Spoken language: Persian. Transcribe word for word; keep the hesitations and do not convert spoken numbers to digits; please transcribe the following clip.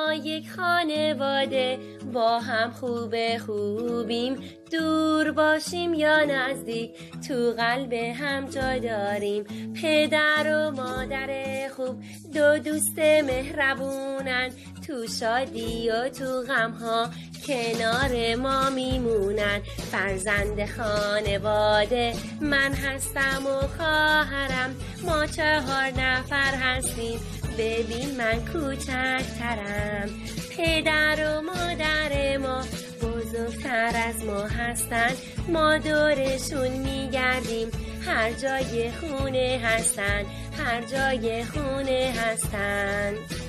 ما یک خانواده، با هم خوب خوبیم، دور باشیم یا نزدیک، تو قلب هم جا داریم. پدر و مادر خوب، دو دوست مهربونن، تو شادی و تو غمها کنار ما میمونن. فرزند خانواده من هستم و خواهرم، ما چهار نفر هستیم، ببین من کوچکترم. پدر و مادر ما بزرگتر از ما هستن، ما دورشون میگردیم، هر جای خونه هستن، هر جای خونه هستن.